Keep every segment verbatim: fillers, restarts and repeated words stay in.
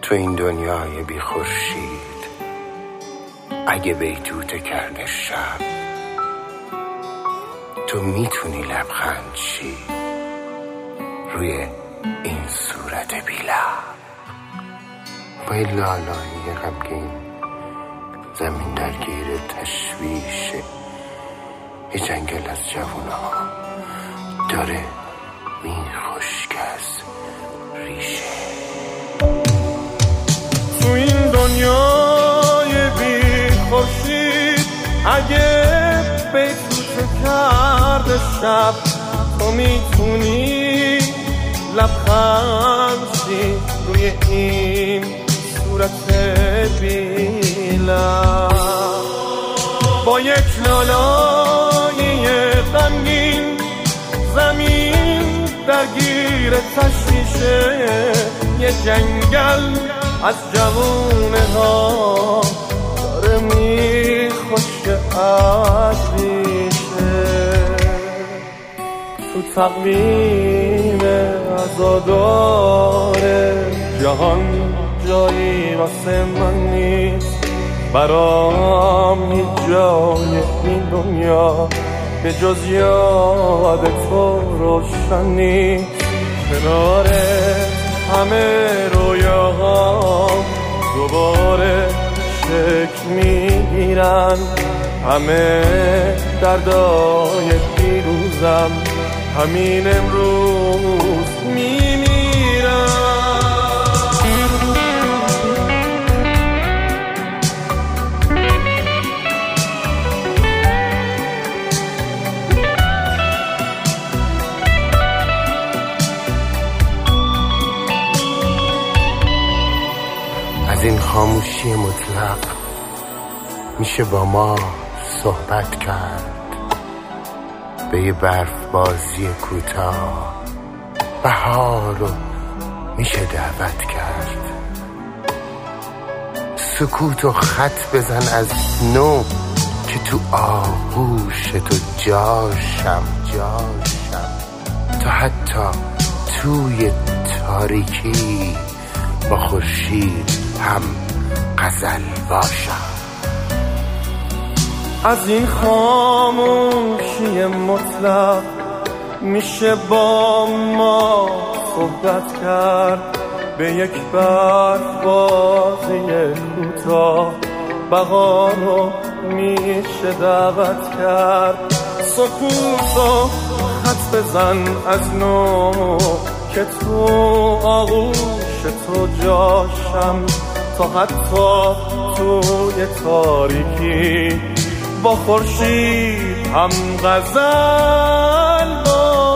تو این دنیای بی خورشید اگه بیتوته کرده شب، تو میتونی لبخند چی روی این صورت بی لب. با این لالایی غمگین زمین درگیر تشویشه، یه جنگل از جوونا داره میخشک از ریشه. تو این دنیای بی خورشید اگه بیتوته کرده شب، تو میتونی لبخند چی روی این صورت بی لب. با یک لالایی غمگین زمین درگیر تشویشه، یه جنگل از جوونه ها داره میخشک از ریشه. تو تقویم عزادار جهان جایی واسه من نیست، برام هیچ جای این دنیا به جز یاد تو روشن نیست. کنار همه رویاهام دوباره شکل میگیرن، همه دردای دیروزم همین امروز میمیرن. از این خاموشی مطلق میشه با ما صحبت کرد، به یه برف بازی کوتاه بهار رو میشه دعوت کرد. سکوت و خط بزن از نو که تو آغوش تو جاشم جاشم، تا حتی توی تاریکی با خورشید هم غزل باشم. از این خاموشی مطلق میشه با ما صحبت کرد، به یک برف بازی کوتاه بهار رو میشه دعوت کرد. سکوت و خط بزن از نو که تو آغوش تو جاشم، تا حتی توی تاریکی با خورشید هم غزل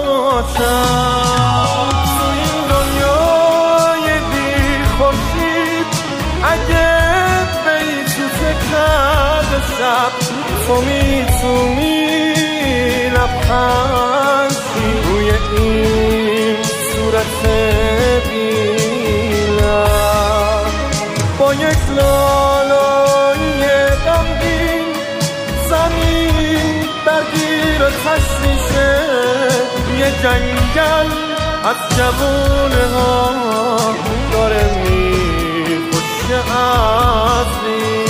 باشم. تو این دنیای بی خورشید اگه بیتوته کرده شب، تو میتونی لبخند چی روی این صورت بی لب. با یک لالایی غمگین زمین درگیر تشویشه، یه جنگل از جوونه ها داره میخشه از ریشه.